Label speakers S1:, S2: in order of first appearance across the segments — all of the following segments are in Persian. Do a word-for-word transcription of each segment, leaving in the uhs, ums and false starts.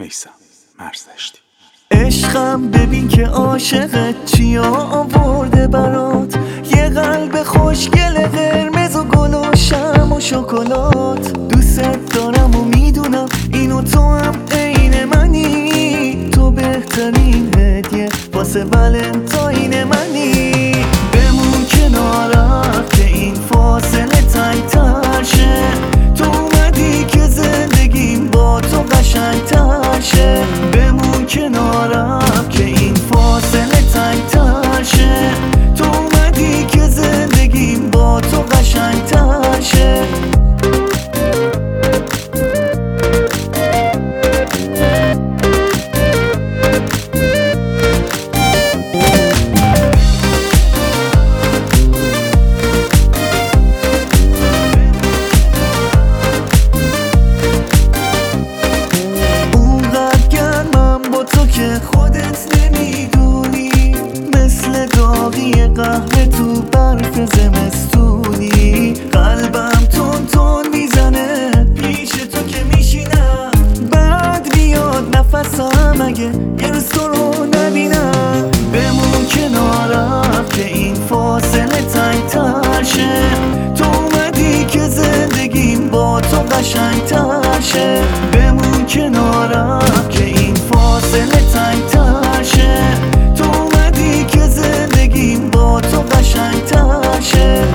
S1: میثم مرزدشتی.
S2: عشقم ببین که عاشقت چیا آورده برات، یه قلب خوشگل قرمز و گل و شم و شکلات. دوست دارم و میدونم اینو تو هم عین منی، تو بهترین هدیه واسه ولنتاین منی. بمون کنارم که این فاصله تنگ‌تر شه، تو اومدی که زندگیم با تو قشنگ‌تر شه. بمون کنارم که این فاصله تنگ‌تر شه، تو اومدی که زندگیم با تو قشنگ‌تر شه. که خودت نمیدونی، مثل داغی قهوه تو برف زمستونی. قلبم تون تون میزنه پیش تو که میشینم، بعد میاد نفسم اگه یه روز تو رو نبینم. بمون کنارم که این فاصله تنگ‌تر شه، تو اومدی که زندگیم با تو قشنگ‌تر شه. بمون کنارم که این فاصله تنگ‌تر شه، تو اومدی که زندگیم با تو قشنگ‌تر شه.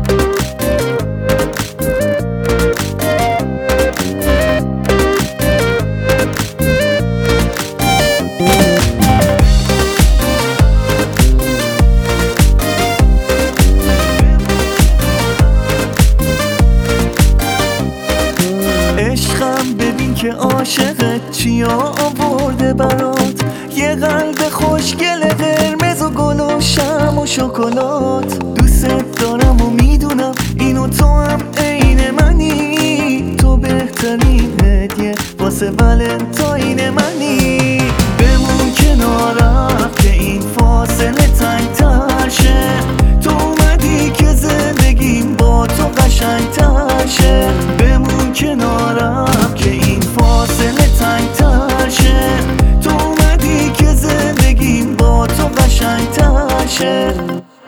S2: عشقم ببین که عاشقت چیا آورده برات، یه قلب خوشگل قرمز و گل و شم و شکلات. دوست دارم و میدونم اینو تو هم عین منی، تو بهترین هدیه واسه ولنتاین منی. بمون کنارم که این فاصله تنگ‌تر شه، تو اومدی که زندگیم با تو قشنگ‌تر شه. بمون کنارم که این فاصله تنگ‌تر شه، تو اومدی که زندگیم با تو قشنگ‌تر شه.